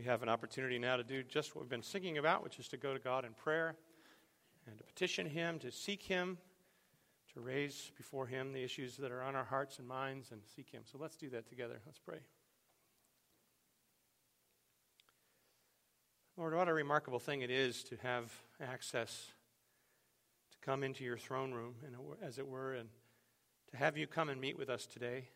We have an opportunity now to do just what we've been singing about, which is to go to God in prayer and to petition Him, to seek Him, to raise before Him the issues that are on our hearts and minds and seek Him. So let's do that together. Let's pray. Lord, what a remarkable thing it is to have access to come into your throne room, as it were, and to have you come and meet with us today.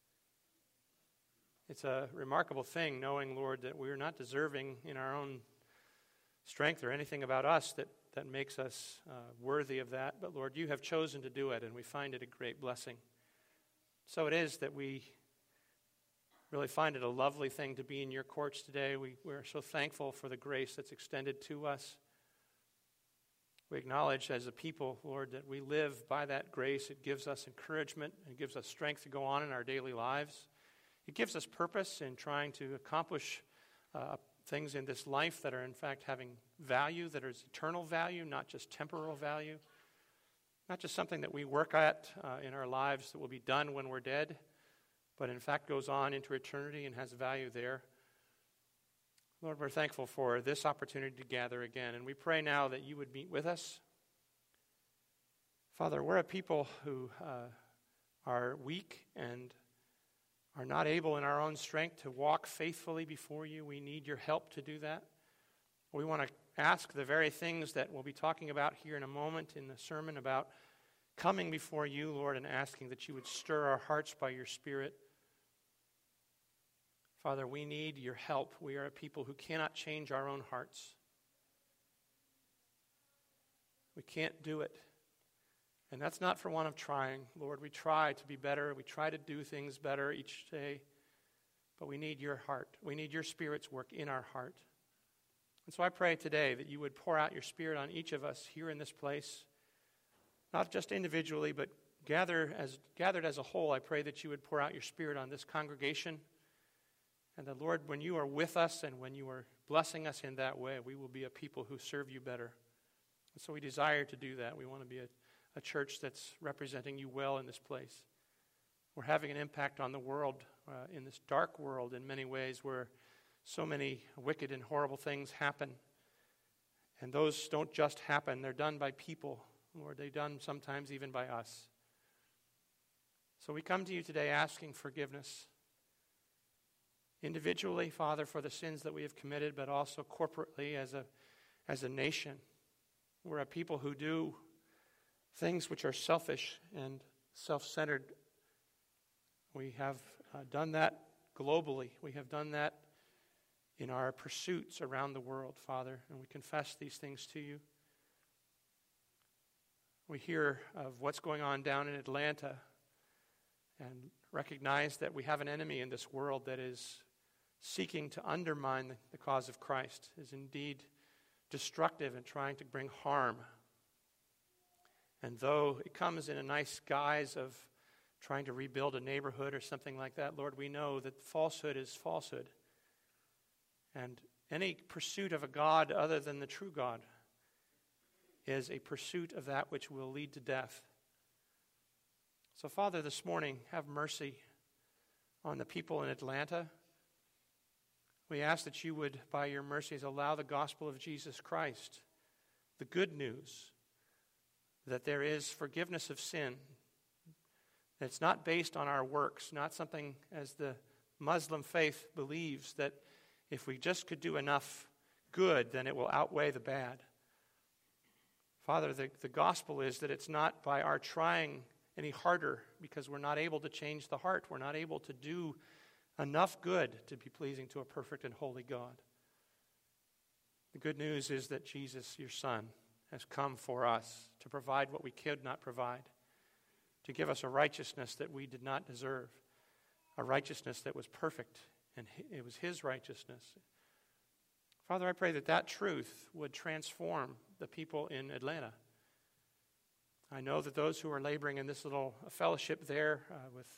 It's a remarkable thing knowing, Lord, that we're not deserving in our own strength or anything about us that makes us worthy of that. But, Lord, you have chosen to do it, and we find it a great blessing. So it is that we really find it a lovely thing to be in your courts today. We're so thankful for the grace that's extended to us. We acknowledge as a people, Lord, that we live by that grace. It gives us encouragement. It gives us strength to go on in our daily lives. It gives us purpose in trying to accomplish things in this life that are in fact having value, that is eternal value, not just temporal value. Not just something that we work at in our lives that will be done when we're dead, but in fact goes on into eternity and has value there. Lord, we're thankful for this opportunity to gather again, and we pray now that you would meet with us. Father, we're a people who are weak and are not able in our own strength to walk faithfully before you. We need your help to do that. We want to ask the very things that we'll be talking about here in a moment in the sermon about coming before you, Lord, and asking that you would stir our hearts by your Spirit. Father, we need your help. We are a people who cannot change our own hearts. We can't do it. And that's not for want of trying. Lord, we try to be better. We try to do things better each day. But we need your heart. We need your Spirit's work in our heart. And so I pray today that you would pour out your Spirit on each of us here in this place. Not just individually, but gathered as a whole. I pray that you would pour out your Spirit on this congregation. And that, Lord, when you are with us and when you are blessing us in that way, we will be a people who serve you better. And so we desire to do that. We want to be a church that's representing you well in this place. We're having an impact on the world, in this dark world in many ways where so many wicked and horrible things happen. And those don't just happen. They're done by people. Lord, they're done sometimes even by us. So we come to you today asking forgiveness. Individually, Father, for the sins that we have committed, but also corporately as a nation. We're a people who do things which are selfish and self-centered. We have done that globally. We have done that in our pursuits around the world, Father, and we confess these things to you. We hear of what's going on down in Atlanta and recognize that we have an enemy in this world that is seeking to undermine the cause of Christ, is indeed destructive and trying to bring harm. And though it comes in a nice guise of trying to rebuild a neighborhood or something like that, Lord, we know that falsehood is falsehood. And any pursuit of a God other than the true God is a pursuit of that which will lead to death. So, Father, this morning, have mercy on the people in Atlanta. We ask that you would, by your mercies, allow the gospel of Jesus Christ, the good news, that there is forgiveness of sin. It's not based on our works, not something as the Muslim faith believes that if we just could do enough good, then it will outweigh the bad. Father, the gospel is that it's not by our trying any harder because we're not able to change the heart. We're not able to do enough good to be pleasing to a perfect and holy God. The good news is that Jesus, your Son, has come for us to provide what we could not provide, to give us a righteousness that we did not deserve, a righteousness that was perfect, and it was his righteousness. Father, I pray that that truth would transform the people in Atlanta. I know that those who are laboring in this little fellowship there with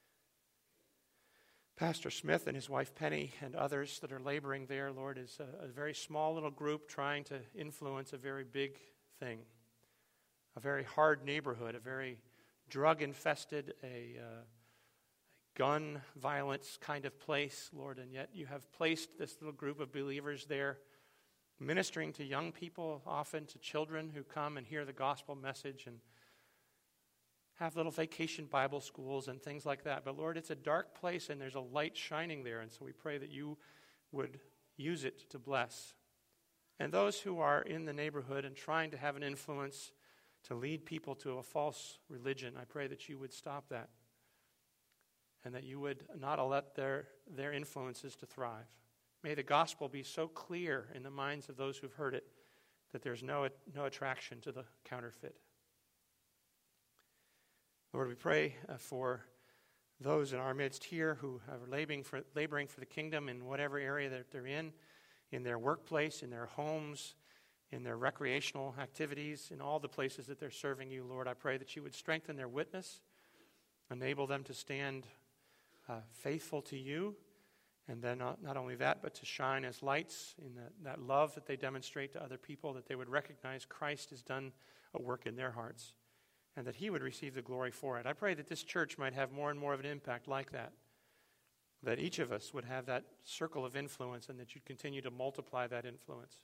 Pastor Smith and his wife Penny and others that are laboring there, Lord, is a very small little group trying to influence a very big thing, a very hard neighborhood, a very drug-infested, a gun violence kind of place, Lord, and yet you have placed this little group of believers there, ministering to young people, often to children who come and hear the gospel message and have little vacation Bible schools and things like that. But Lord, it's a dark place and there's a light shining there, and so we pray that you would use it to bless. And those who are in the neighborhood and trying to have an influence to lead people to a false religion, I pray that you would stop that and that you would not allow their influences to thrive. May the gospel be so clear in the minds of those who've heard it that there's no attraction to the counterfeit. Lord, we pray for those in our midst here who are laboring for the kingdom in whatever area that they're in their workplace, in their homes, in their recreational activities, in all the places that they're serving you, Lord. I pray that you would strengthen their witness, enable them to stand faithful to you, and then not only that, but to shine as lights in that love that they demonstrate to other people, that they would recognize Christ has done a work in their hearts, and that he would receive the glory for it. I pray that this church might have more and more of an impact like that each of us would have that circle of influence, and that you'd continue to multiply that influence.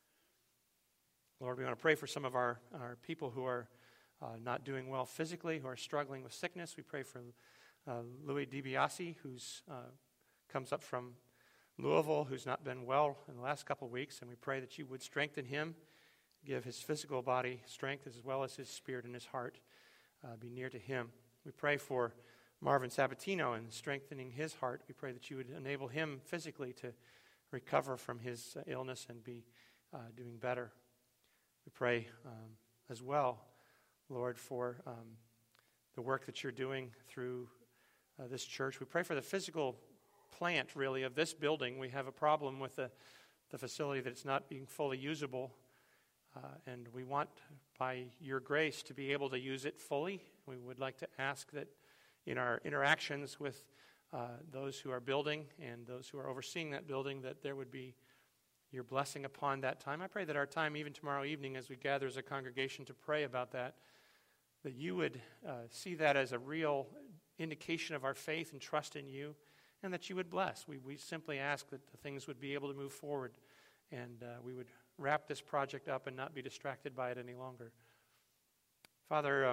Lord, we want to pray for some of our people who are not doing well physically, who are struggling with sickness. We pray for Louis DiBiase, who's comes up from Louisville, who's not been well in the last couple of weeks, and we pray that you would strengthen him, give his physical body strength as well as his spirit and his heart be near to him. We pray for Marvin Sabatino and strengthening his heart. We pray that you would enable him physically to recover from his illness and be doing better. We pray as well, Lord, for the work that you're doing through this church. We pray for the physical plant, really, of this building. We have a problem with the facility that it's not being fully usable, and we want, by your grace, to be able to use it fully. We would like to ask that in our interactions with those who are building and those who are overseeing that building, that there would be your blessing upon that time. I pray that our time, even tomorrow evening, as we gather as a congregation to pray about that you would see that as a real indication of our faith and trust in you, and that you would bless. We simply ask that the things would be able to move forward, and we would wrap this project up and not be distracted by it any longer. Father,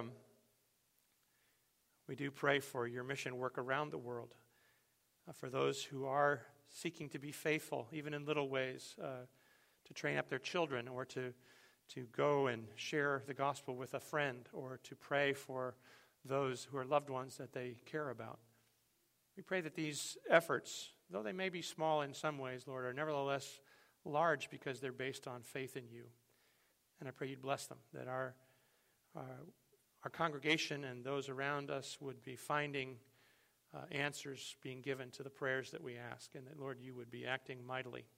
we do pray for your mission work around the world, for those who are seeking to be faithful, even in little ways, to train up their children, or to go and share the gospel with a friend, or to pray for those who are loved ones that they care about. We pray that these efforts, though they may be small in some ways, Lord, are nevertheless large because they're based on faith in you. And I pray you'd bless them, that our congregation and those around us would be finding answers being given to the prayers that we ask, and that, Lord, you would be acting mightily.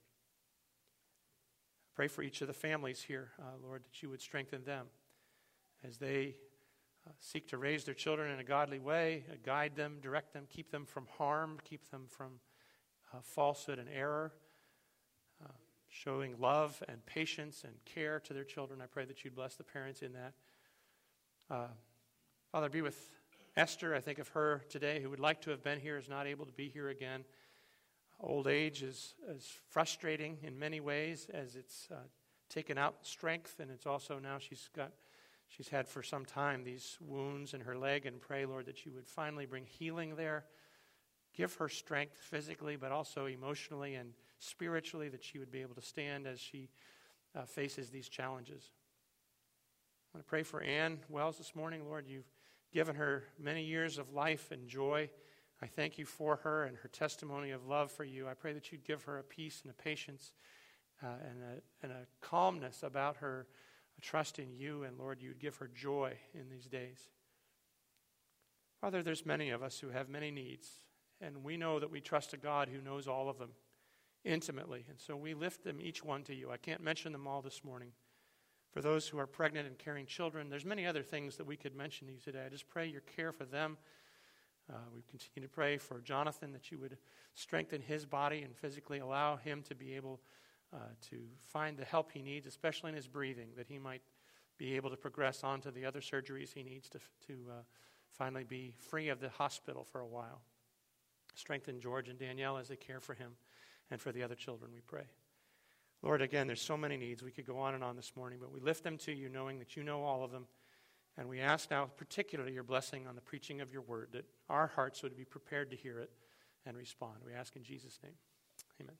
Pray for each of the families here, Lord, that you would strengthen them as they seek to raise their children in a godly way, guide them, direct them, keep them from harm, keep them from falsehood and error, showing love and patience and care to their children. I pray that you'd bless the parents in that. Father, be with Esther. I think of her today, who would like to have been here, is not able to be here again. Old age is frustrating in many ways, as it's taken out strength, and it's also now she's had for some time these wounds in her leg, and pray, Lord, that you would finally bring healing there. Give her strength physically, but also emotionally and spiritually, that she would be able to stand as she faces these challenges. I want to pray for Ann Wells this morning. Lord, you've given her many years of life and joy. I thank you for her and her testimony of love for you. I pray that you'd give her a peace and a patience and a calmness about her trust in you, and Lord, you'd give her joy in these days. Father, there's many of us who have many needs, and we know that we trust a God who knows all of them intimately, and so we lift them each one to you. I can't mention them all this morning. For those who are pregnant and carrying children, there's many other things that we could mention to you today. I just pray your care for them. We continue to pray for Jonathan, that you would strengthen his body and physically allow him to be able to find the help he needs, especially in his breathing, that he might be able to progress on to the other surgeries he needs to finally be free of the hospital for a while. Strengthen George and Danielle as they care for him and for the other children, we pray. Lord, again, there's so many needs. We could go on and on this morning, but we lift them to you knowing that you know all of them. And we ask now particularly your blessing on the preaching of your word, that our hearts would be prepared to hear it and respond. We ask in Jesus' name. Amen.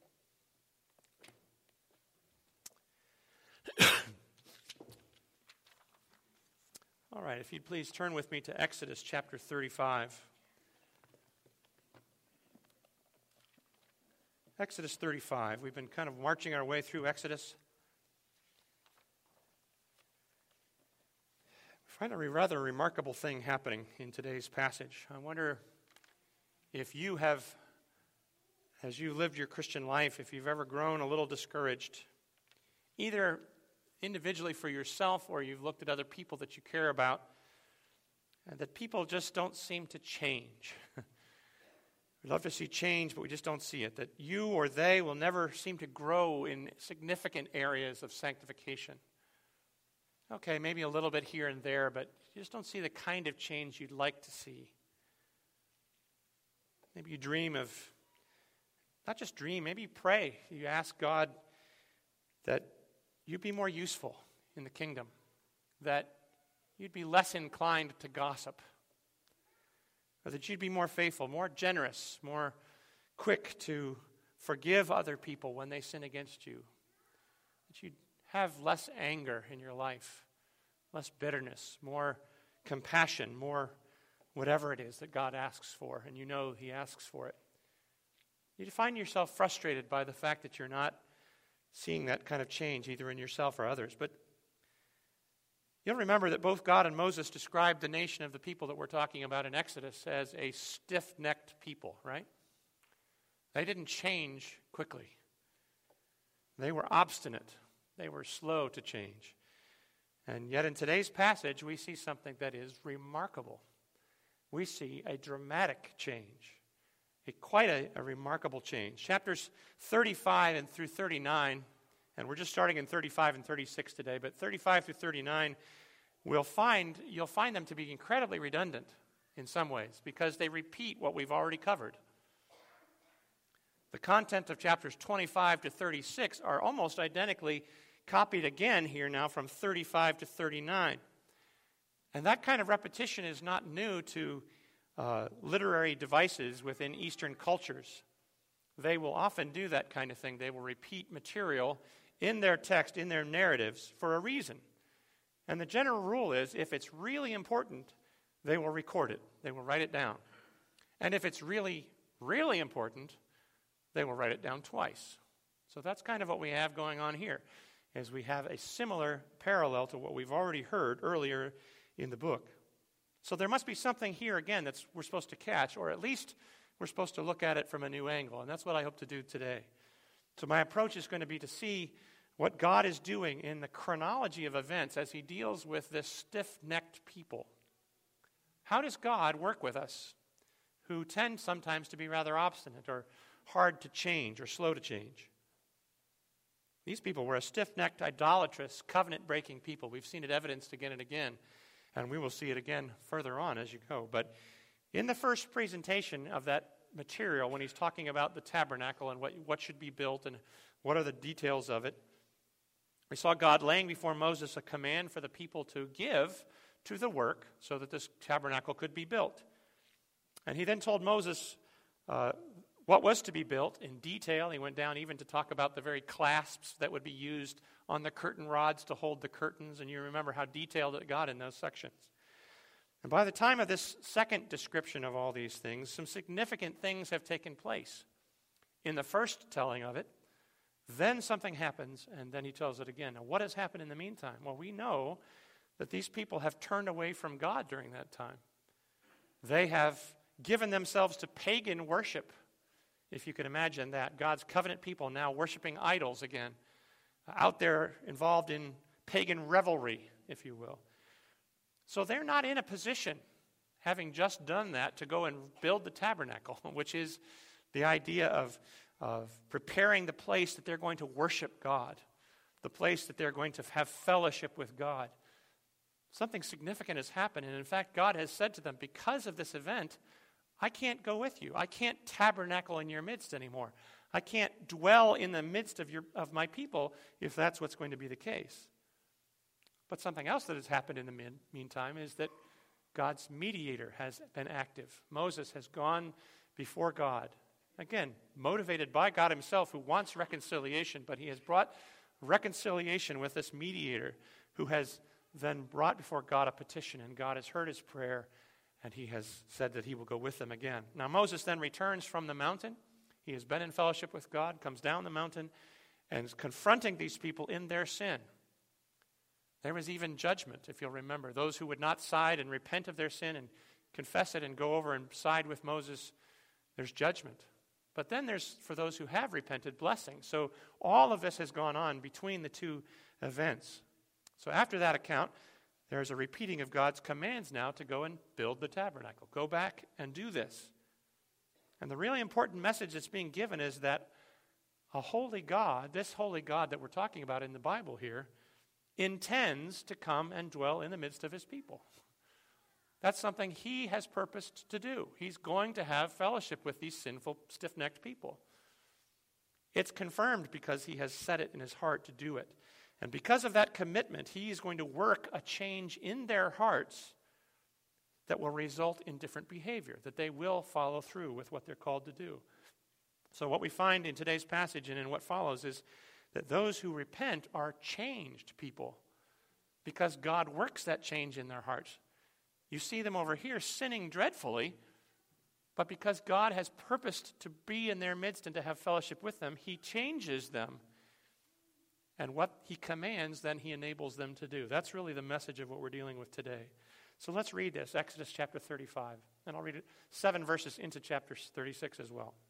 All right, if you'd please turn with me to Exodus chapter 35. Exodus 35. We've been kind of marching our way through Exodus. We find a rather remarkable thing happening in today's passage. I wonder if you have, as you lived your Christian life, if you've ever grown a little discouraged, either individually for yourself or you've looked at other people that you care about, and that people just don't seem to change. We'd love to see change, but we just don't see it. That you or they will never seem to grow in significant areas of sanctification. Okay, maybe a little bit here and there, but you just don't see the kind of change you'd like to see. Maybe you dream of, not just dream, maybe you pray. You ask God that you'd be more useful in the kingdom, that you'd be less inclined to gossip, or that you'd be more faithful, more generous, more quick to forgive other people when they sin against you, that you'd have less anger in your life, less bitterness, more compassion, more whatever it is that God asks for, and you know he asks for it. You find yourself frustrated by the fact that you're not seeing that kind of change either in yourself or others. But you'll remember that both God and Moses described the nation of the people that we're talking about in Exodus as a stiff-necked people, right? They didn't change quickly. They were obstinate. They were slow to change. And yet in today's passage, we see something that is remarkable. We see a dramatic change. Quite a remarkable change. Chapters 35 and through 39, and we're just starting in 35 and 36 today, but 35 through 39, you'll find them to be incredibly redundant in some ways because they repeat what we've already covered. The content of chapters 25 to 36 are almost identically copied again here now from 35 to 39. And that kind of repetition is not new to literary devices within Eastern cultures. They will often do that kind of thing. They will repeat material in their text, in their narratives, for a reason. And the general rule is, if it's really important, they will record it. They will write it down. And if it's really, really important, they will write it down twice. So that's kind of what we have going on here, is we have a similar parallel to what we've already heard earlier in the book. So there must be something here, again, that we're supposed to catch, or at least we're supposed to look at it from a new angle, and that's what I hope to do today. So my approach is going to be to see what God is doing in the chronology of events as he deals with this stiff-necked people. How does God work with us, who tend sometimes to be rather obstinate or hard to change or slow to change? These people were a stiff-necked, idolatrous, covenant-breaking people. We've seen it evidenced again and again. And we will see it again further on as you go. But in the first presentation of that material, when he's talking about the tabernacle and what should be built and what are the details of it, we saw God laying before Moses a command for the people to give to the work so that this tabernacle could be built. And he then told Moses what was to be built in detail. He went down even to talk about the very clasps that would be used on the curtain rods to hold the curtains, and you remember how detailed it got in those sections. And by the time of this second description of all these things, some significant things have taken place. In the first telling of it, then something happens, and then he tells it again. Now, what has happened in the meantime? Well, we know that these people have turned away from God during that time. They have given themselves to pagan worship, if you can imagine that. God's covenant people now worshiping idols again, out there involved in pagan revelry, if you will. So they're not in a position, having just done that, to go and build the tabernacle, which is the idea of preparing the place that they're going to worship God, the place that they're going to have fellowship with God. Something significant has happened, and in fact, God has said to them, because of this event, I can't go with you. I can't tabernacle in your midst anymore. I can't dwell in the midst of my people if that's what's going to be the case. But something else that has happened in the meantime is that God's mediator has been active. Moses has gone before God. Again, motivated by God himself, who wants reconciliation, but he has brought reconciliation with this mediator who has then brought before God a petition, and God has heard his prayer, and he has said that he will go with them again. Now Moses then returns from the mountain. He has been in fellowship with God, comes down the mountain, and is confronting these people in their sin. There was even judgment, if you'll remember. Those who would not side and repent of their sin and confess it and go over and side with Moses, there's judgment. But then there's, for those who have repented, blessing. So all of this has gone on between the two events. So after that account, there's a repeating of God's commands now to go and build the tabernacle. Go back and do this. And the really important message that's being given is that a holy God, this holy God that we're talking about in the Bible here, intends to come and dwell in the midst of his people. That's something he has purposed to do. He's going to have fellowship with these sinful, stiff-necked people. It's confirmed because he has set it in his heart to do it. And because of that commitment, he is going to work a change in their hearts that will result in different behavior, that they will follow through with what they're called to do. So what we find in today's passage and in what follows is that those who repent are changed people because God works that change in their hearts. You see them over here sinning dreadfully, but because God has purposed to be in their midst and to have fellowship with them, he changes them. And what he commands, then he enables them to do. That's really the message of what we're dealing with today. So let's read this, Exodus chapter 35. And I'll read it 7 verses into chapter 36 as well.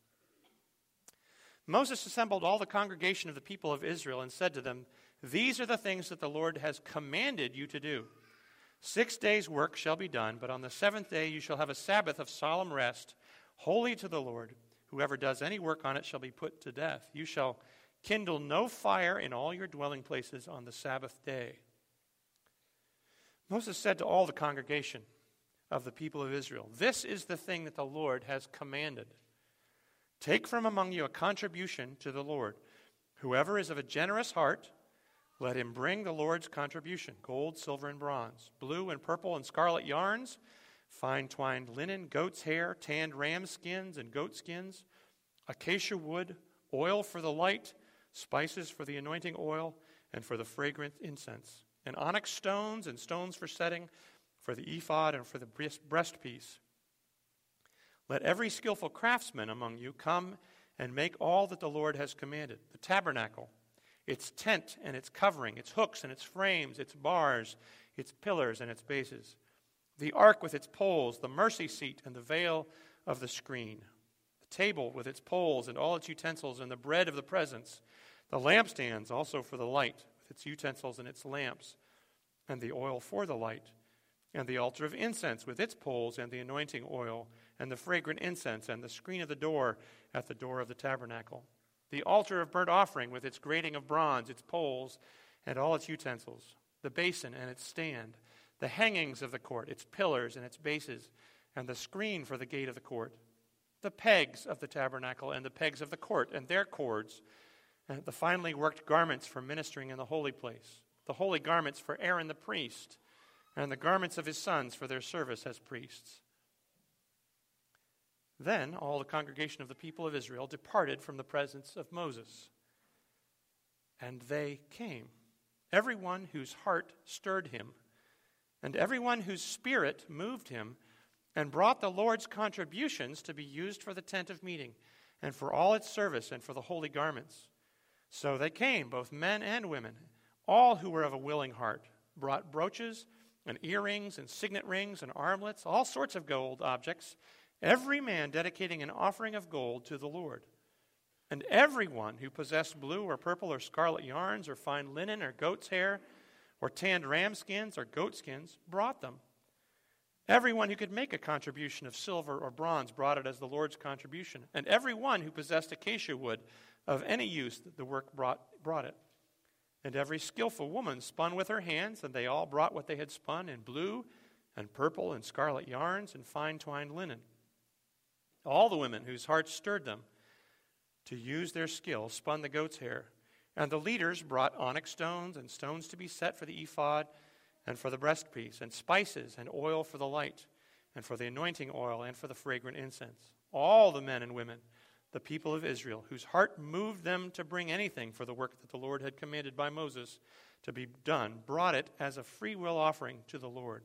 Moses assembled all the congregation of the people of Israel and said to them, "These are the things that the Lord has commanded you to do. 6 days' work shall be done, but on the 7th day you shall have a Sabbath of solemn rest, holy to the Lord. Whoever does any work on it shall be put to death. You shall kindle no fire in all your dwelling places on the Sabbath day." Moses said to all the congregation of the people of Israel, "This is the thing that the Lord has commanded. Take from among you a contribution to the Lord. Whoever is of a generous heart, let him bring the Lord's contribution, gold, silver, and bronze, blue and purple and scarlet yarns, fine twined linen, goat's hair, tanned ram skins and goat skins, acacia wood, oil for the light, spices for the anointing oil and for the fragrant incense, and onyx stones and stones for setting, for the ephod and for the breastpiece. Let every skillful craftsman among you come and make all that the Lord has commanded: the tabernacle, its tent and its covering, its hooks and its frames, its bars, its pillars and its bases, the ark with its poles, the mercy seat and the veil of the screen, the table with its poles and all its utensils, and the bread of the presence, the lampstands also for the light with its utensils and its lamps, and the oil for the light, and the altar of incense with its poles and the anointing oil, and the fragrant incense, and the screen of the door at the door of the tabernacle, the altar of burnt offering with its grating of bronze, its poles, and all its utensils, the basin and its stand, the hangings of the court, its pillars and its bases, and the screen for the gate of the court, the pegs of the tabernacle and the pegs of the court and their cords, and the finely worked garments for ministering in the holy place, the holy garments for Aaron the priest, and the garments of his sons for their service as priests." Then all the congregation of the people of Israel departed from the presence of Moses. And they came, everyone whose heart stirred him, and everyone whose spirit moved him, and brought the Lord's contributions to be used for the tent of meeting, and for all its service, and for the holy garments. So they came, both men and women, all who were of a willing heart, brought brooches and earrings and signet rings and armlets, all sorts of gold objects, every man dedicating an offering of gold to the Lord. And everyone who possessed blue or purple or scarlet yarns or fine linen or goat's hair or tanned ram skins or goat skins brought them. Everyone who could make a contribution of silver or bronze brought it as the Lord's contribution. And everyone who possessed acacia wood of any use, the work brought it. And every skillful woman spun with her hands, and they all brought what they had spun in blue and purple and scarlet yarns and fine twined linen. All the women whose hearts stirred them to use their skill spun the goat's hair. And the leaders brought onyx stones and stones to be set for the ephod and for the breastpiece, and spices and oil for the light, and for the anointing oil and for the fragrant incense. All the men and women, the people of Israel, whose heart moved them to bring anything for the work that the Lord had commanded by Moses to be done, brought it as a freewill offering to the Lord.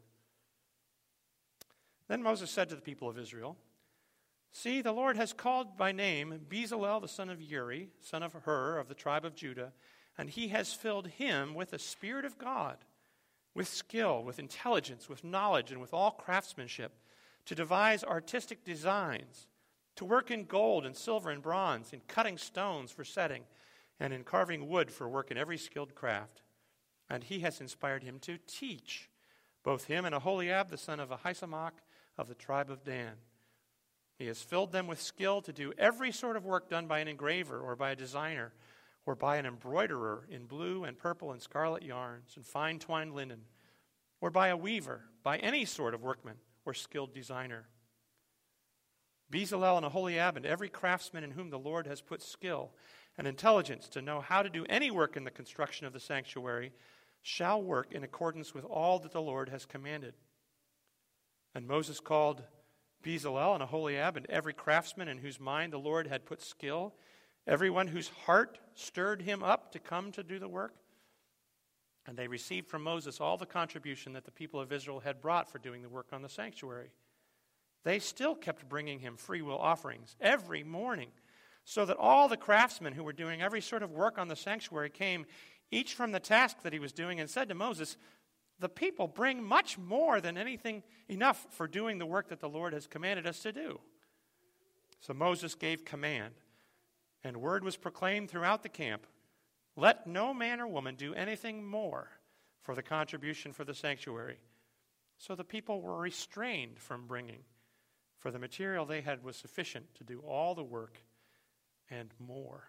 Then Moses said to the people of Israel, "See, the Lord has called by name Bezalel the son of Uri, son of Hur, of the tribe of Judah, and he has filled him with the Spirit of God, with skill, with intelligence, with knowledge, and with all craftsmanship, to devise artistic designs, to work in gold and silver and bronze, in cutting stones for setting, and in carving wood for work in every skilled craft. And he has inspired him to teach, both him and Aholiab the son of Ahisamach of the tribe of Dan. He has filled them with skill to do every sort of work done by an engraver or by a designer or by an embroiderer in blue and purple and scarlet yarns and fine twined linen, or by a weaver, by any sort of workman or skilled designer. Bezalel and Aholiab and every craftsman in whom the Lord has put skill and intelligence to know how to do any work in the construction of the sanctuary shall work in accordance with all that the Lord has commanded." And Moses called Bezalel and Aholiab and every craftsman in whose mind the Lord had put skill, everyone whose heart stirred him up to come to do the work. And they received from Moses all the contribution that the people of Israel had brought for doing the work on the sanctuary. They still kept bringing him freewill offerings every morning, so that all the craftsmen who were doing every sort of work on the sanctuary came, each from the task that he was doing, and said to Moses, "The people bring much more than enough for doing the work that the Lord has commanded us to do." So Moses gave command, and word was proclaimed throughout the camp, "Let no man or woman do anything more for the contribution for the sanctuary." So the people were restrained from bringing, for the material they had was sufficient to do all the work and more.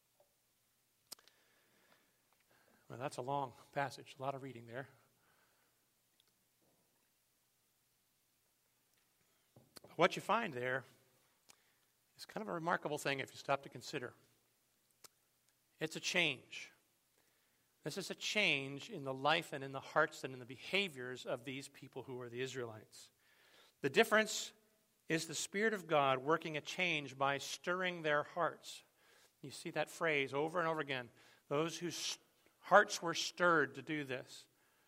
Well, that's a long passage, a lot of reading there. What you find there is kind of a remarkable thing if you stop to consider. It's a change. This is a change in the life and in the hearts and in the behaviors of these people who are the Israelites. The difference is the Spirit of God working a change by stirring their hearts. You see that phrase over and over again. Those whose hearts were stirred to do this.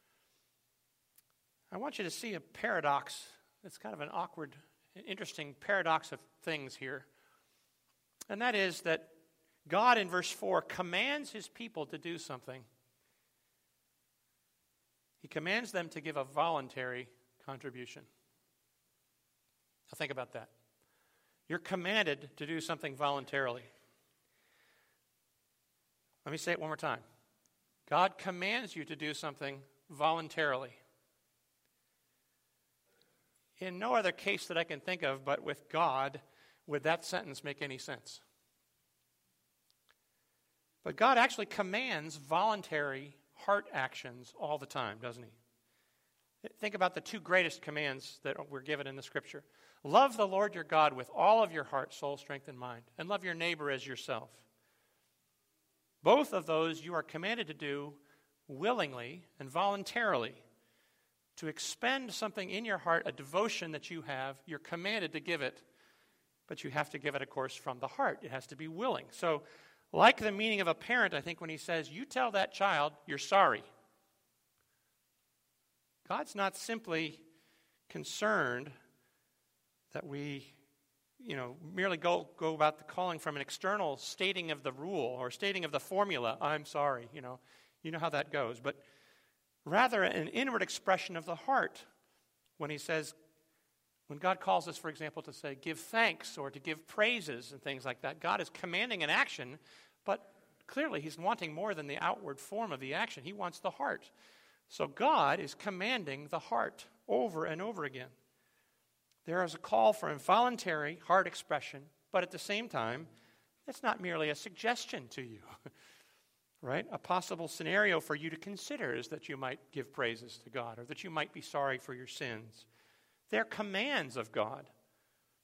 I want you to see a paradox. It's kind of an awkward, interesting paradox of things here. And that is that God in verse 4 commands his people to do something. He commands them to give a voluntary contribution. Now think about that. You're commanded to do something voluntarily. Let me say it one more time. God commands you to do something voluntarily. In no other case that I can think of, but with God, would that sentence make any sense? But God actually commands voluntary heart actions all the time, doesn't he? Think about the two greatest commands that were given in the Scripture. Love the Lord your God with all of your heart, soul, strength, and mind, and love your neighbor as yourself. Both of those you are commanded to do willingly and voluntarily. To expend something in your heart, a devotion that you have, you're commanded to give it, but you have to give it, of course, from the heart. It has to be willing. So, like the meaning of a parent, I think, when he says, you tell that child you're sorry. God's not simply concerned that we, merely go about the calling from an external stating of the rule or stating of the formula, I'm sorry, you know how that goes. But rather an inward expression of the heart when he says, when God calls us, for example, to say, give thanks or to give praises and things like that, God is commanding an action, but clearly he's wanting more than the outward form of the action. He wants the heart. So God is commanding the heart over and over again. There is a call for involuntary heart expression, but at the same time, it's not merely a suggestion to you. Right? A possible scenario for you to consider is that you might give praises to God or that you might be sorry for your sins. They're commands of God.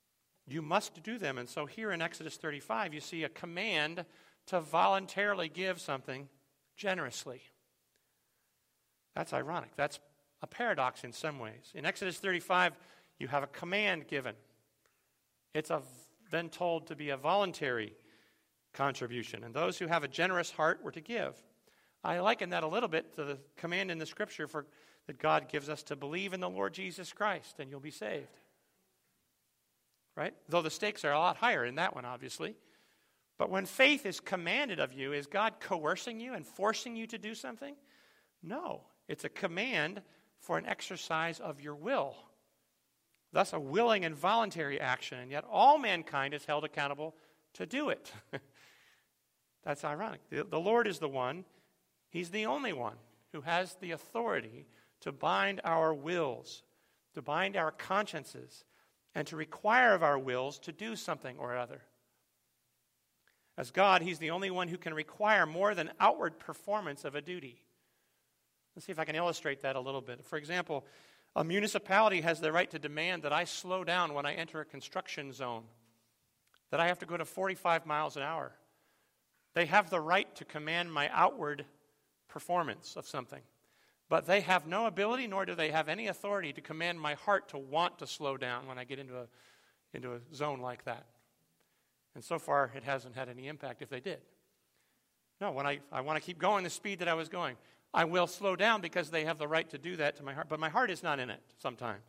You must do them. And so here in Exodus 35, you see a command to voluntarily give something generously. That's ironic. That's a paradox in some ways. In Exodus 35, you have a command given. It's then told to be a voluntary contribution. And those who have a generous heart were to give. I liken that a little bit to the command in the Scripture that God gives us to believe in the Lord Jesus Christ, and you'll be saved. Right? Though the stakes are a lot higher in that one, obviously. But when faith is commanded of you, is God coercing you and forcing you to do something? No. It's a command for an exercise of your will. Thus, a willing and voluntary action, and yet all mankind is held accountable to do it. That's ironic. The Lord is the one, He's the only one who has the authority to bind our wills, to bind our consciences, and to require of our wills to do something or other. As God, He's the only one who can require more than outward performance of a duty. Let's see if I can illustrate that a little bit. For example, a municipality has the right to demand that I slow down when I enter a construction zone, that I have to go to 45 miles an hour. They have the right to command my outward performance of something, but they have no ability, nor do they have any authority to command my heart to want to slow down when I get into a zone like that. And so far, it hasn't had any impact if they did. No, when I want to keep going the speed that I was going, I will slow down because they have the right to do that to my heart. But my heart is not in it sometimes.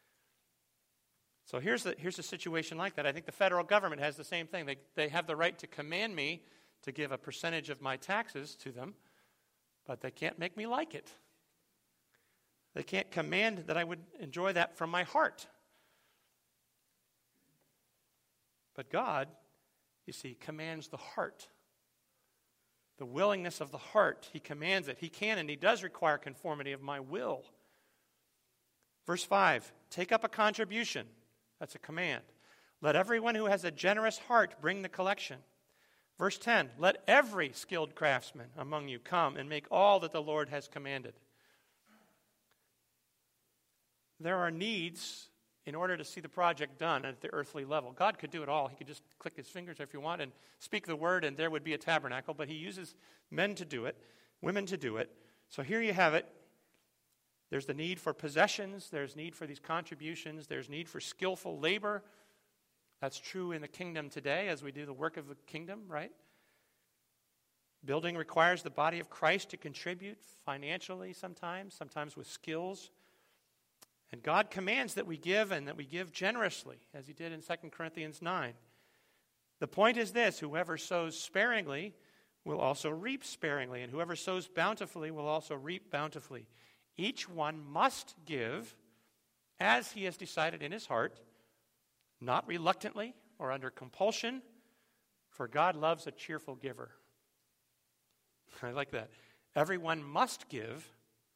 So here's a situation like that. I think the federal government has the same thing. They have the right to command me to give a percentage of my taxes to them, but they can't make me like it. They can't command that I would enjoy that from my heart. But God, you see, commands the heart. The willingness of the heart, He commands it. He can and He does require conformity of my will. Verse 5, take up a contribution. That's a command. Let everyone who has a generous heart bring the collection. Verse 10, let every skilled craftsman among you come and make all that the Lord has commanded. There are needs in order to see the project done at the earthly level. God could do it all. He could just click His fingers if you want and speak the word and there would be a tabernacle, but He uses men to do it, women to do it. So here you have it. There's the need for possessions. There's need for these contributions. There's need for skillful labor. That's true in the kingdom today as we do the work of the kingdom, right? Building requires the body of Christ to contribute financially sometimes with skills. And God commands that we give and that we give generously, as He did in 2 Corinthians 9. The point is this: whoever sows sparingly will also reap sparingly, and whoever sows bountifully will also reap bountifully. Each one must give as he has decided in his heart, not reluctantly or under compulsion, for God loves a cheerful giver. I like that. Everyone must give,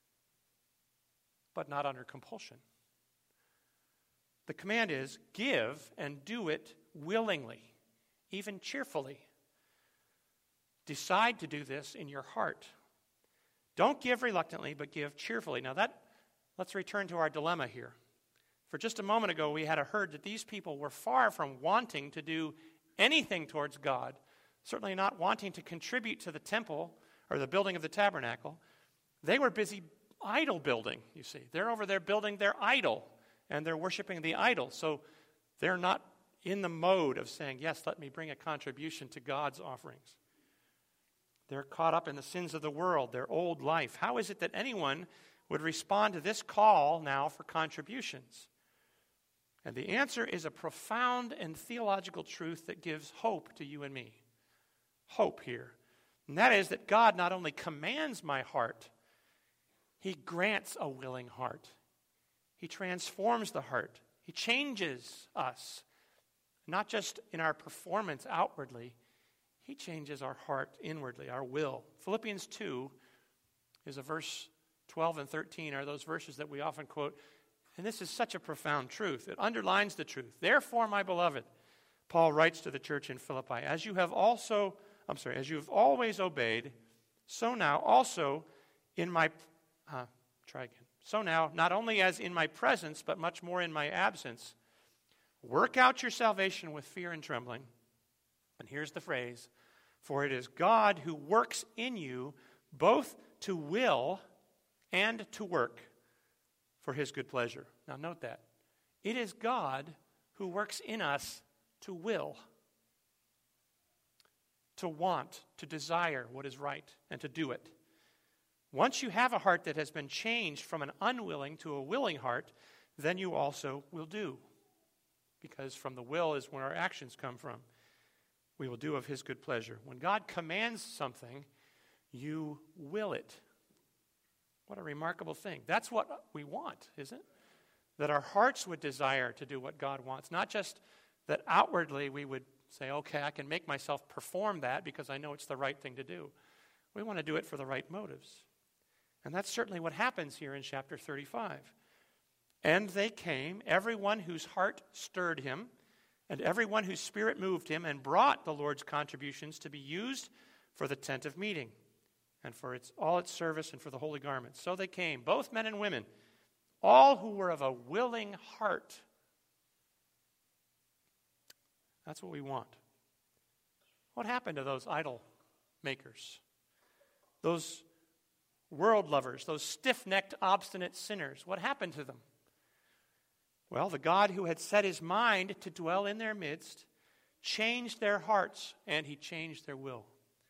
but not under compulsion. The command is, give and do it willingly, even cheerfully. Decide to do this in your heart. Don't give reluctantly, but give cheerfully. Now let's return to our dilemma here. For just a moment ago, we had heard that these people were far from wanting to do anything towards God, certainly not wanting to contribute to the temple or the building of the tabernacle. They were busy idol building, you see. They're over there building their idol, and they're worshiping the idol. So they're not in the mode of saying, yes, let me bring a contribution to God's offerings. They're caught up in the sins of the world, their old life. How is it that anyone would respond to this call now for contributions? And the answer is a profound and theological truth that gives hope to you and me. Hope here. And that is that God not only commands my heart, He grants a willing heart. He transforms the heart. He changes us, not just in our performance outwardly. He changes our heart inwardly, our will. Philippians 2 is a verse 12 and 13 are those verses that we often quote. And this is such a profound truth. It underlines the truth. Therefore, my beloved, Paul writes to the church in Philippi, as you have always obeyed, so now also in my, so now, not only as in my presence, but much more in my absence, Work out your salvation with fear and trembling. And here's the phrase, for it is God who works in you both to will and to work for his good pleasure. Now note that. It is God who works in us to will, to want, to desire what is right, and to do it. Once you have a heart that has been changed from an unwilling to a willing heart, then you also will do. Because from the will is where our actions come from. We will do of his good pleasure. When God commands something, you will it. What a remarkable thing. That's what we want, isn't it? That our hearts would desire to do what God wants. Not just that outwardly we would say, okay, I can make myself perform that because I know it's the right thing to do. We want to do it for the right motives. And that's certainly what happens here in chapter 35. And they came, everyone whose heart stirred him, and everyone whose spirit moved him, and brought the Lord's contributions to be used for the tent of meeting, and for all its service, and for the holy garments. So they came, both men and women, all who were of a willing heart. That's what we want. What happened to those idol makers? Those world lovers, those stiff-necked, obstinate sinners? What happened to them? Well, the God who had set his mind to dwell in their midst changed their hearts, and he changed their will.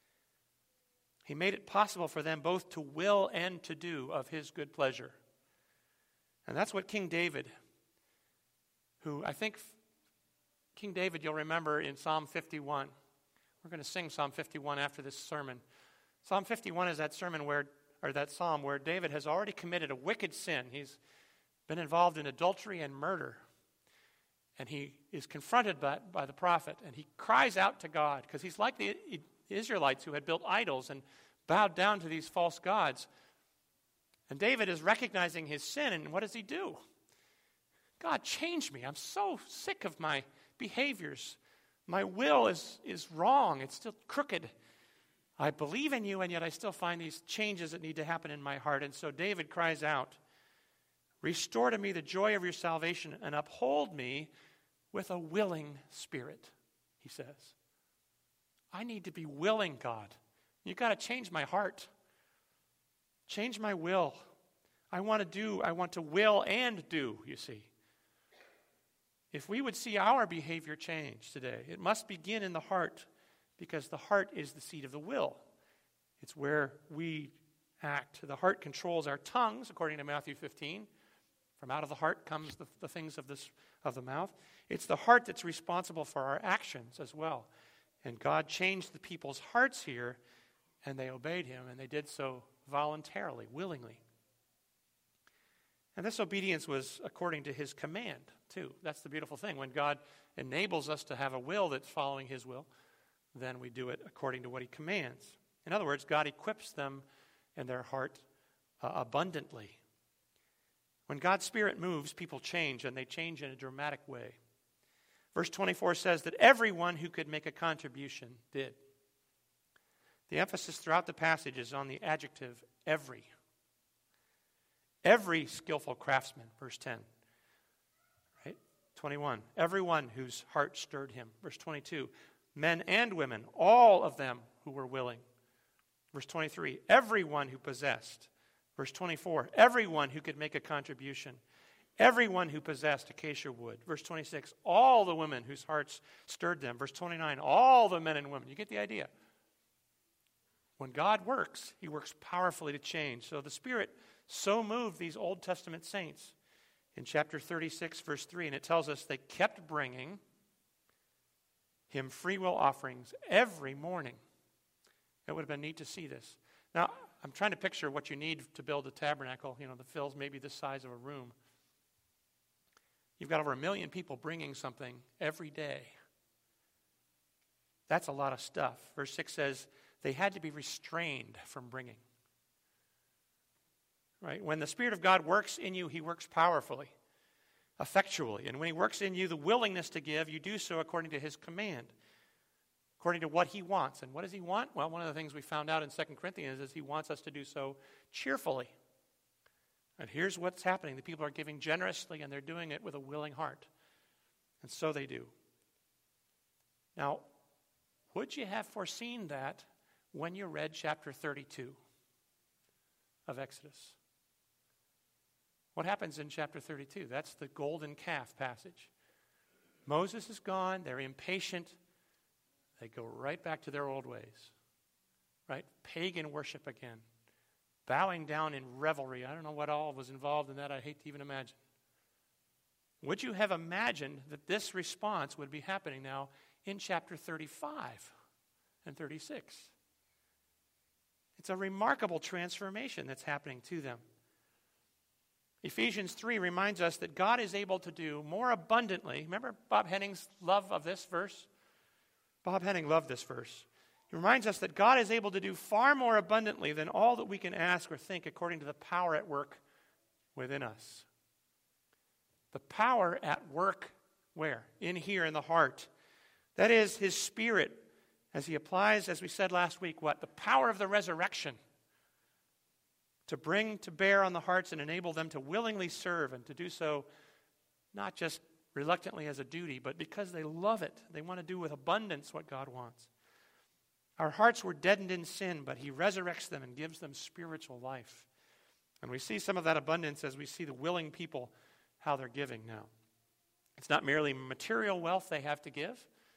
He made it possible for them both to will and to do of his good pleasure. And that's what King David, who I think King David, you'll remember in Psalm 51. We're going to sing Psalm 51 after this sermon. Psalm 51 is that psalm where David has already committed a wicked sin. He's been involved in adultery and murder. And he is confronted by the prophet, and he cries out to God, because he's like the Israelites who had built idols and bowed down to these false gods. And David is recognizing his sin, and what does he do? God, change me. I'm so sick of my behaviors. My will is wrong. It's still crooked. I believe in you, and yet I still find these changes that need to happen in my heart. And so David cries out, restore to me the joy of your salvation, and uphold me with a willing spirit, he says. I need to be willing, God. You've got to change my heart. Change my will. I want to will and do, you see. If we would see our behavior change today, it must begin in the heart, because the heart is the seat of the will. It's where we act. The heart controls our tongues, according to Matthew 15. From out of the heart comes the things of the mouth. It's the heart that's responsible for our actions as well. And God changed the people's hearts here, and they obeyed him, and they did so voluntarily, willingly. And this obedience was according to his command, too. That's the beautiful thing. When God enables us to have a will that's following his will, then we do it according to what he commands. In other words, God equips them in their heart abundantly. When God's Spirit moves, people change, and they change in a dramatic way. Verse 24 says that everyone who could make a contribution did. The emphasis throughout the passage is on the adjective every. Every skillful craftsman, verse 10. Right? 21, everyone whose heart stirred him. Verse 22, men and women, all of them who were willing. Verse 23, everyone who possessed. Verse 24, everyone who could make a contribution. Everyone who possessed acacia wood. Verse 26, all the women whose hearts stirred them. Verse 29, all the men and women. You get the idea. When God works, he works powerfully to change. So the Spirit so moved these Old Testament saints in chapter 36, verse 3, and it tells us they kept bringing him free will offerings every morning. It would have been neat to see this. Now, I'm trying to picture what you need to build a tabernacle, that fills maybe the size of a room. You've got over 1 million people bringing something every day. That's a lot of stuff. Verse 6 says they had to be restrained from bringing. Right? When the Spirit of God works in you, he works powerfully, effectually. And when he works in you, the willingness to give, you do so according to his command, according to what he wants. And what does he want? Well, one of the things we found out in 2 Corinthians is he wants us to do so cheerfully. And here's what's happening. The people are giving generously, and they're doing it with a willing heart. And so they do. Now, would you have foreseen that when you read chapter 32 of Exodus? What happens in chapter 32? That's the golden calf passage. Moses is gone. They're impatient. They go right back to their old ways. Right? Pagan worship again. Bowing down in revelry. I don't know what all was involved in that. I hate to even imagine. Would you have imagined that this response would be happening now in chapter 35 and 36? It's a remarkable transformation that's happening to them. Ephesians 3 reminds us that God is able to do more abundantly. Remember Bob Henning's love of this verse? Bob Henning loved this verse. He reminds us that God is able to do far more abundantly than all that we can ask or think according to the power at work within us. The power at work where? In here, in the heart. That is His Spirit, as He applies, as we said last week, what? The power of the resurrection to bring to bear on the hearts and enable them to willingly serve and to do so not just reluctantly as a duty, but because they love it. They want to do with abundance what God wants. Our hearts were deadened in sin, but He resurrects them and gives them spiritual life. And we see some of that abundance as we see the willing people, how they're giving now. It's not merely material wealth they have to give.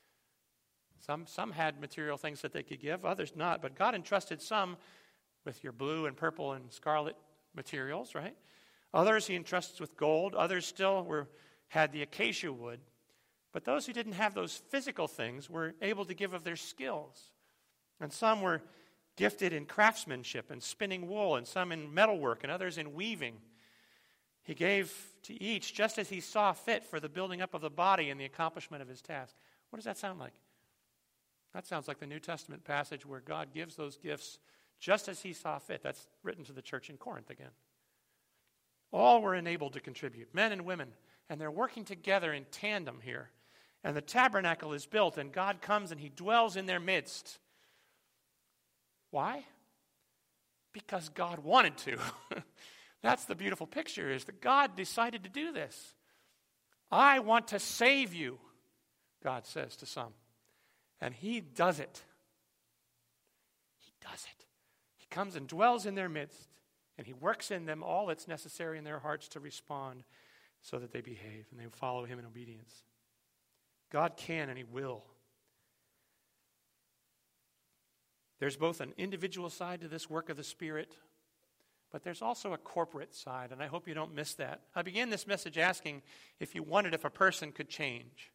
Some had material things that they could give, others not. But God entrusted some with your blue and purple and scarlet materials, right? Others He entrusts with gold. Others still had the acacia wood. But those who didn't have those physical things were able to give of their skills. And some were gifted in craftsmanship and spinning wool, and some in metalwork, and others in weaving. He gave to each just as He saw fit for the building up of the body and the accomplishment of His task. What does that sound like? That sounds like the New Testament passage where God gives those gifts just as He saw fit. That's written to the church in Corinth again. All were enabled to contribute, men and women, and they're working together in tandem here. And the tabernacle is built, and God comes and He dwells in their midst. Why? Because God wanted to. That's the beautiful picture, is that God decided to do this. I want to save you, God says to some. And He does it. He does it. He comes and dwells in their midst, and He works in them all that's necessary in their hearts to respond so that they behave and they follow Him in obedience. God can and He will. There's both an individual side to this work of the Spirit, but there's also a corporate side, and I hope you don't miss that. I began this message asking if you wondered if a person could change.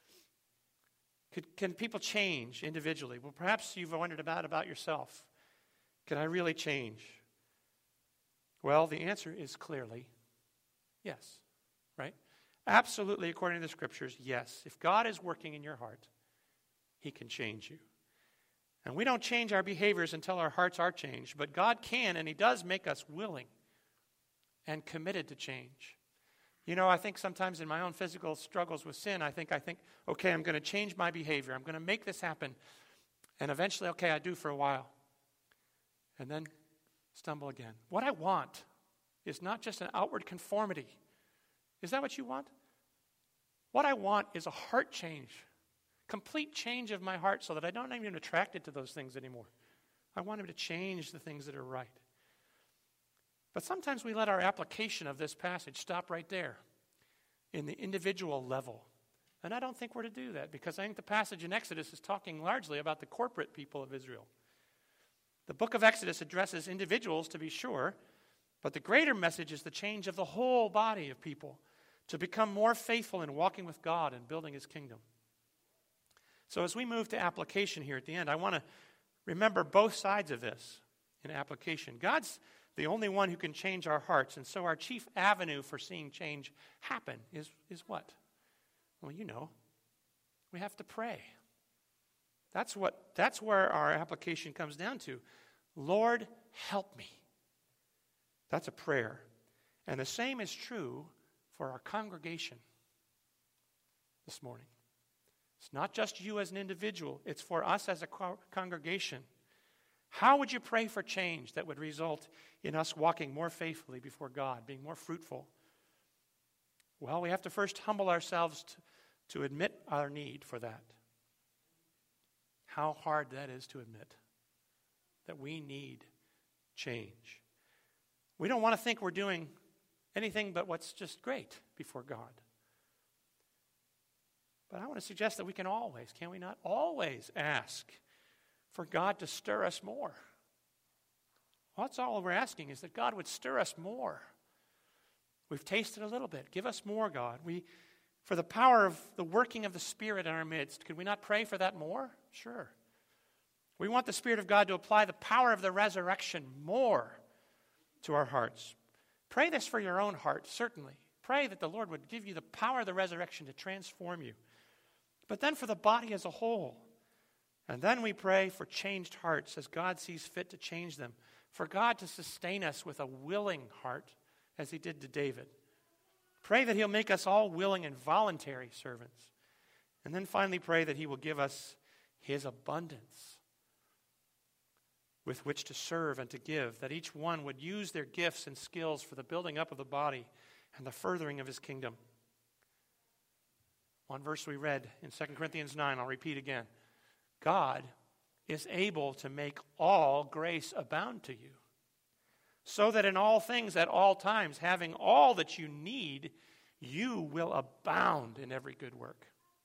Can people change individually? Well, perhaps you've wondered about yourself. Can I really change? Well, the answer is clearly yes, right? Absolutely, according to the Scriptures, yes. If God is working in your heart, He can change you. And we don't change our behaviors until our hearts are changed, but God can, and He does make us willing and committed to change. You know, I think sometimes in my own physical struggles with sin, I think, okay, I'm going to change my behavior. I'm going to make this happen. And eventually, okay, I do for a while. And then stumble again. What I want is not just an outward conformity. Is that what you want? What I want is a heart change. Complete change of my heart so that I don't even attracted to those things anymore. I want Him to change the things that are right. But sometimes we let our application of this passage stop right there in the individual level. And I don't think we're to do that, because I think the passage in Exodus is talking largely about the corporate people of Israel. The book of Exodus addresses individuals, to be sure, but the greater message is the change of the whole body of people to become more faithful in walking with God and building His kingdom. So as we move to application here at the end, I want to remember both sides of this in application. God's the only one who can change our hearts, and so our chief avenue for seeing change happen is what? Well, you know, we have to pray. That's where our application comes down to. Lord, help me. That's a prayer. And the same is true for our congregation this morning. It's not just you as an individual. It's for us as a congregation. How would you pray for change that would result in us walking more faithfully before God, being more fruitful? Well, we have to first humble ourselves to admit our need for that. How hard that is to admit that we need change. We don't want to think we're doing anything but what's just great before God. But I want to suggest that we can always, can we not, always ask for God to stir us more. Well, that's all we're asking, is that God would stir us more. We've tasted a little bit. Give us more, God. For the power of the working of the Spirit in our midst, could we not pray for that more? Sure. We want the Spirit of God to apply the power of the resurrection more to our hearts. Pray this for your own heart, certainly. Pray that the Lord would give you the power of the resurrection to transform you. But then for the body as a whole. And then we pray for changed hearts as God sees fit to change them. For God to sustain us with a willing heart as he did to David. Pray that he'll make us all willing and voluntary servants. And then finally pray that he will give us his abundance with which to serve and to give, that each one would use their gifts and skills for the building up of the body and the furthering of his kingdom. One verse we read in 2 Corinthians 9, I'll repeat again. God is able to make all grace abound to you, so that in all things at all times, having all that you need, you will abound in every good work.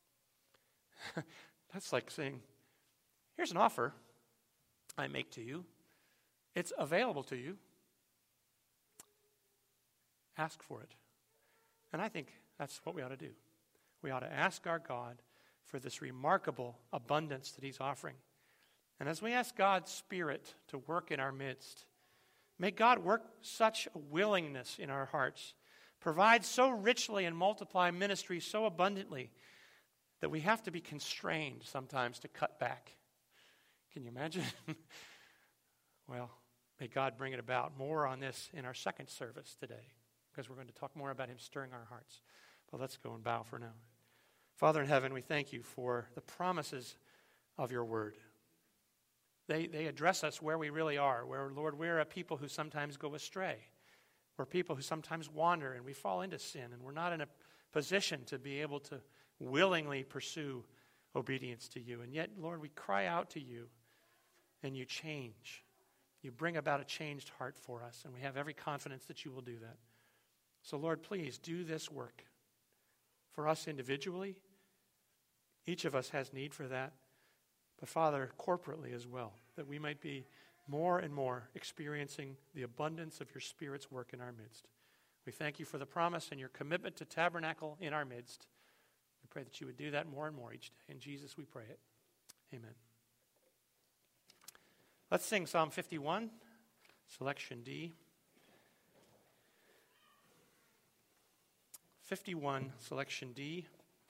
That's like saying, here's an offer I make to you. It's available to you. Ask for it. And I think that's what we ought to do. We ought to ask our God for this remarkable abundance that he's offering. And as we ask God's Spirit to work in our midst, may God work such a willingness in our hearts, provide so richly and multiply ministry so abundantly that we have to be constrained sometimes to cut back. Can you imagine? Well, may God bring it about. More on this in our second service today, because we're going to talk more about him stirring our hearts. But let's go and bow for now. Father in heaven, we thank you for the promises of your word. They address us where we really are, where, Lord, we're a people who sometimes go astray. We're people who sometimes wander and we fall into sin, and we're not in a position to be able to willingly pursue obedience to you. And yet, Lord, we cry out to you, and you change. You bring about a changed heart for us, and we have every confidence that you will do that. So, Lord, please do this work for us individually. Each of us has need for that. But, Father, corporately as well, that we might be more and more experiencing the abundance of your Spirit's work in our midst. We thank you for the promise and your commitment to tabernacle in our midst. We pray that you would do that more and more each day. In Jesus we pray it. Amen. Let's sing Psalm 51, selection D. 51, selection D.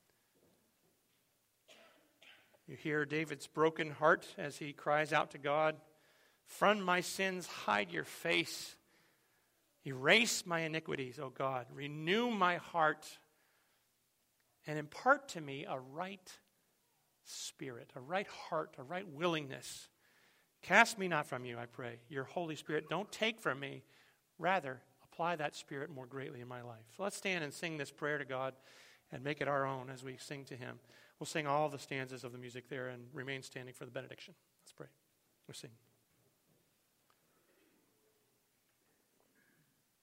You hear David's broken heart as he cries out to God, "From my sins, hide your face. Erase my iniquities, O God. Renew my heart and impart to me a right spirit, a right heart, a right willingness. Cast me not from you, I pray. Your Holy Spirit, don't take from me. Rather, apply that Spirit more greatly in my life." So let's stand and sing this prayer to God and make it our own as we sing to him. We'll sing all the stanzas of the music there and remain standing for the benediction. Let's pray. We'll sing.